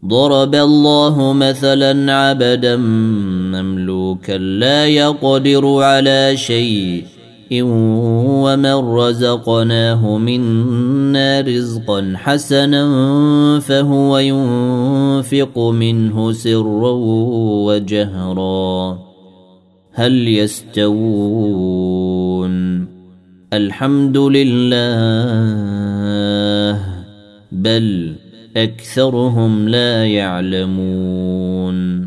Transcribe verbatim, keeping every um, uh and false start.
ضرب الله مثلا عبدا مملوكا لا يقدر على شيء ومن رزقناه منا رزقا حسنا فهو ينفق منه سرا وجهرا هل يستوون الحمد لله بل أكثرهم لا يعلمون